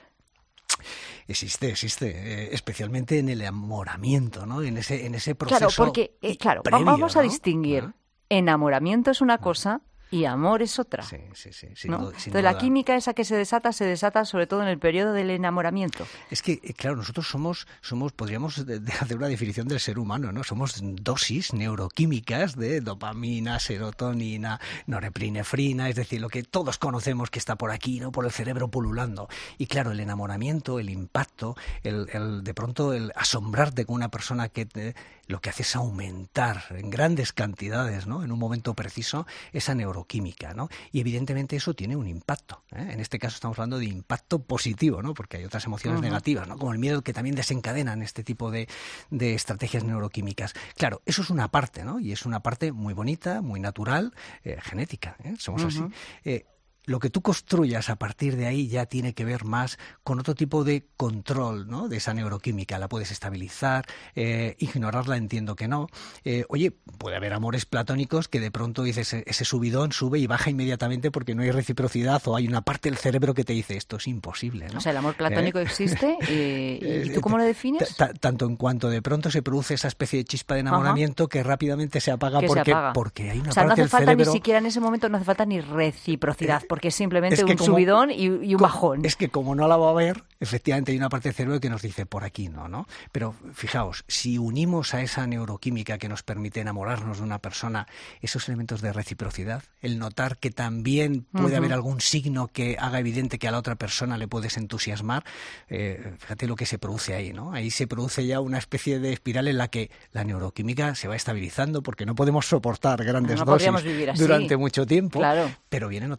Existe, especialmente en el enamoramiento, ¿no? En ese proceso.
Claro, porque previo, vamos a distinguir. Enamoramiento es una cosa y amor es otra.
Sí,
¿no?
Sin
Entonces
duda.
la química esa que se desata sobre todo en el periodo del enamoramiento.
Es que, claro, nosotros somos podríamos hacer una definición del ser humano, ¿no? Somos dosis neuroquímicas de dopamina, serotonina, norepinefrina, es decir, lo que todos conocemos que está por aquí, ¿no? Por el cerebro pululando. Y claro, el enamoramiento, el impacto, de pronto el asombrarte con una persona que lo que hace es aumentar en grandes cantidades, ¿no? En un momento preciso, esa neuroquímica, ¿no? Y evidentemente eso tiene un impacto, ¿eh? En este caso estamos hablando de impacto positivo, ¿no? Porque hay otras emociones negativas, ¿no? Como el miedo, que también desencadenan este tipo de estrategias neuroquímicas. Claro, eso es una parte, ¿no? Y es una parte muy bonita, muy natural, genética, ¿eh? Somos así. Lo que tú construyas a partir de ahí ya tiene que ver más con otro tipo de control, ¿no? De esa neuroquímica. La puedes estabilizar, ignorarla entiendo que no. Oye, puede haber amores platónicos que de pronto dices, ese subidón sube y baja inmediatamente porque no hay reciprocidad o hay una parte del cerebro que te dice esto es imposible, ¿no?
O sea, el amor platónico existe ¿y tú cómo lo defines?
Tanto en cuanto de pronto se produce esa especie de chispa de enamoramiento que rápidamente se apaga porque hay una parte del cerebro...
O sea, no hace falta ni siquiera en ese momento, no hace falta ni reciprocidad. Porque es simplemente un subidón y un bajón.
Es que como no la va a haber, efectivamente hay una parte del cerebro que nos dice por aquí no. Pero fijaos, si unimos a esa neuroquímica que nos permite enamorarnos de una persona esos elementos de reciprocidad, el notar que también puede haber algún signo que haga evidente que a la otra persona le puedes entusiasmar, fíjate lo que se produce ahí, ¿no? Ahí se produce ya una especie de espiral en la que la neuroquímica se va estabilizando porque no podemos soportar grandes dosis
vivir así
durante mucho tiempo,
claro.
pero vienen otras cosas.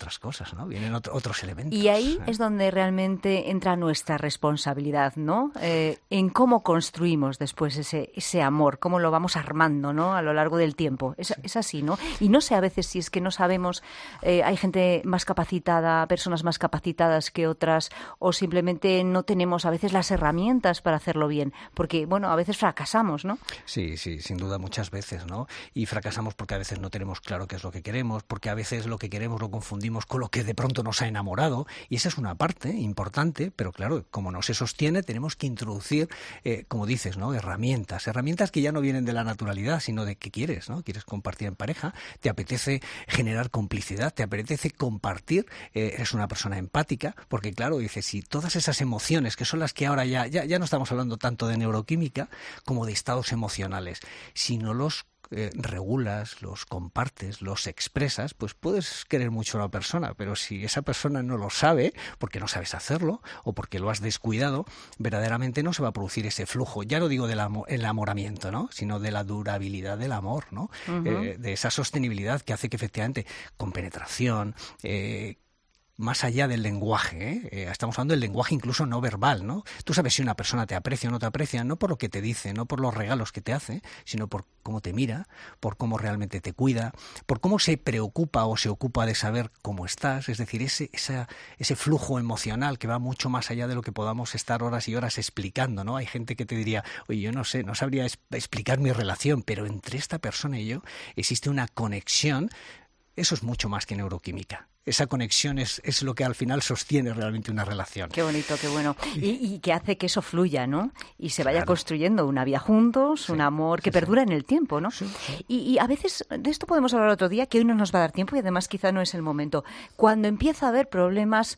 cosas, ¿no? Vienen otros elementos.
Y ahí es donde realmente entra nuestra responsabilidad, ¿no? En cómo construimos después ese amor, cómo lo vamos armando, ¿no? A lo largo del tiempo. Es así, ¿no? Y no sé a veces si es que no sabemos, hay gente más capacitada, personas más capacitadas que otras, o simplemente no tenemos a veces las herramientas para hacerlo bien, porque, bueno, a veces fracasamos, ¿no?
Sí, sin duda, muchas veces, ¿no? Y fracasamos porque a veces no tenemos claro qué es lo que queremos, porque a veces lo que queremos lo confundimos con lo que de pronto nos ha enamorado, y esa es una parte importante, pero claro, como no se sostiene, tenemos que introducir, como dices, ¿no? Herramientas que ya no vienen de la naturalidad, sino de qué quieres, ¿no? Quieres compartir en pareja, te apetece generar complicidad, te apetece compartir, eres una persona empática, porque claro, dices, si todas esas emociones, que son las que ahora ya no estamos hablando tanto de neuroquímica como de estados emocionales, si no los regulas, los compartes, los expresas, pues puedes querer mucho a una persona, pero si esa persona no lo sabe, porque no sabes hacerlo o porque lo has descuidado, verdaderamente no se va a producir ese flujo, ya no digo del enamoramiento, ¿no? Sino de la durabilidad del amor, ¿no? De esa sostenibilidad que hace que efectivamente con penetración, más allá del lenguaje, estamos hablando del lenguaje incluso no verbal, ¿no? Tú sabes si una persona te aprecia o no te aprecia, no por lo que te dice, no por los regalos que te hace, sino por cómo te mira, por cómo realmente te cuida, por cómo se preocupa o se ocupa de saber cómo estás, es decir, ese flujo emocional que va mucho más allá de lo que podamos estar horas y horas explicando, ¿no? Hay gente que te diría, oye, yo no sé, no sabría explicar mi relación, pero entre esta persona y yo existe una conexión. Eso es mucho más que neuroquímica. Esa conexión es lo que al final sostiene realmente una relación.
Qué bonito, qué bueno. Y que hace que eso fluya, ¿no? Y se vaya construyendo una vida juntos, un amor que perdura en el tiempo, ¿no? Y a veces, de esto podemos hablar otro día, que hoy no nos va a dar tiempo y además quizá no es el momento. Cuando empieza a haber problemas,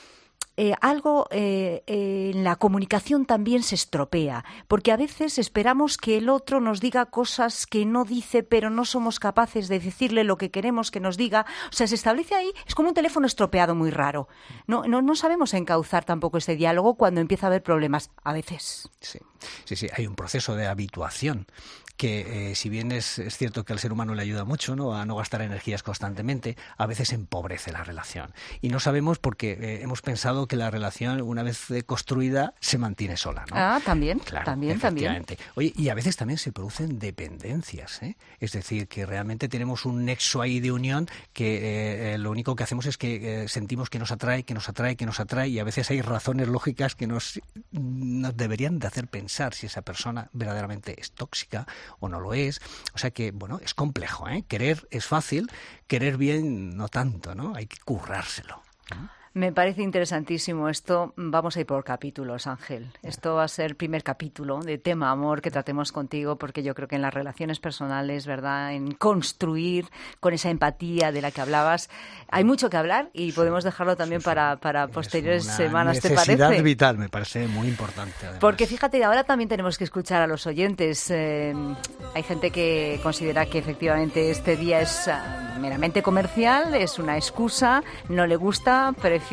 algo en la comunicación también se estropea, porque a veces esperamos que el otro nos diga cosas que no dice, pero no somos capaces de decirle lo que queremos que nos diga. O sea, se establece ahí, es como un teléfono estropeado muy raro. No sabemos encauzar tampoco ese diálogo cuando empieza a haber problemas, a veces.
Sí, hay un proceso de habituación que si bien es cierto que al ser humano le ayuda mucho, ¿no?, a no gastar energías constantemente, a veces empobrece la relación. Y no sabemos porque hemos pensado que la relación, una vez construida, se mantiene sola, ¿no?
Ah, también,
claro,
también.
Oye, y a veces también se producen dependencias, ¿eh? Es decir, que realmente tenemos un nexo ahí de unión que lo único que hacemos es que sentimos que nos atrae, y a veces hay razones lógicas que nos deberían de hacer pensar si esa persona verdaderamente es tóxica o no lo es. O sea que, bueno, es complejo, ¿eh? Querer es fácil, querer bien no tanto, ¿no? Hay que currárselo, ¿no?
Me parece interesantísimo esto. Vamos a ir por capítulos, Ángel. Esto va a ser el primer capítulo de tema amor que tratemos contigo, porque yo creo que en las relaciones personales, ¿verdad?, en construir con esa empatía de la que hablabas, hay mucho que hablar y podemos dejarlo también para posteriores semanas, ¿te parece?
Necesidad vital, me parece muy importante, además.
Porque fíjate, ahora también tenemos que escuchar a los oyentes. Hay gente que considera que efectivamente este día es meramente comercial, es una excusa, no le gusta, prefiere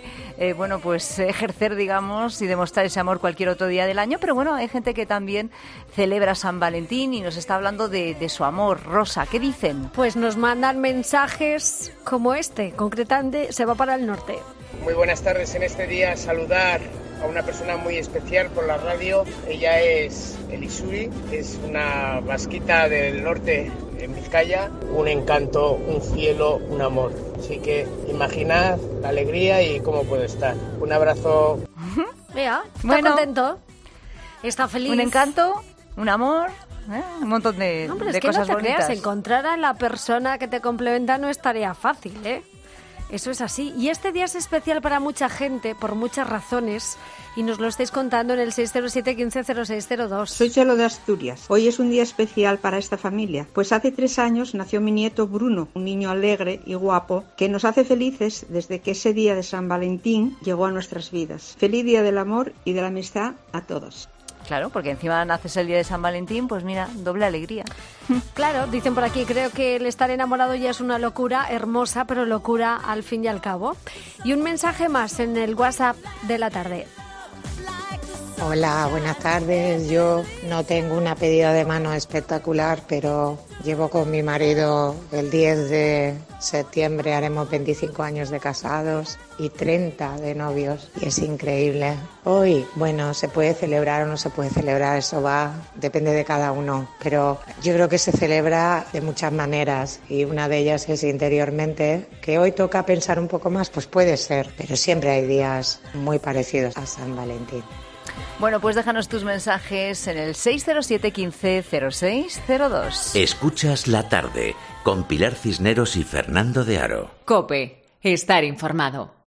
ejercer, digamos, y demostrar ese amor cualquier otro día del año, pero bueno, hay gente que también celebra San Valentín y nos está hablando de su amor. Rosa, ¿qué dicen?
Pues nos mandan mensajes como este, concretamente se va para el norte.
Muy buenas tardes. En este día saludar a una persona muy especial por la radio. Ella es Elisuri, es una vasquita del norte en Vizcaya, un encanto, un cielo, un amor. Así que imaginad la alegría y cómo puede estar. Un abrazo.
Vea, está contento, está feliz.
Un encanto, un amor, un montón de cosas
no te
bonitas.
Creas, encontrar a la persona que te complementa no es tarea fácil, ¿eh? Eso es así. Y este día es especial para mucha gente, por muchas razones, y nos lo estáis contando en el 607-150602.
Soy Chelo de Asturias. Hoy es un día especial para esta familia, pues hace 3 años nació mi nieto Bruno, un niño alegre y guapo, que nos hace felices desde que ese día de San Valentín llegó a nuestras vidas. Feliz Día del Amor y de la Amistad a todos.
Claro, porque encima naces el día de San Valentín, pues mira, doble alegría.
Claro, dicen por aquí, creo que el estar enamorado ya es una locura hermosa, pero locura al fin y al cabo. Y un mensaje más en el WhatsApp de la tarde.
Hola, buenas tardes. Yo no tengo una pedida de mano espectacular, pero llevo con mi marido el 10 de septiembre, haremos 25 años de casados y 30 de novios, y es increíble. Hoy, bueno, se puede celebrar o no se puede celebrar, eso depende de cada uno, pero yo creo que se celebra de muchas maneras y una de ellas es interiormente. Que hoy toca pensar un poco más, pues puede ser, pero siempre hay días muy parecidos a San Valentín.
Bueno, pues déjanos tus mensajes en el 607 15 0602.
Escuchas La Tarde con Pilar Cisneros y Fernando de Aro.
COPE. Estar informado.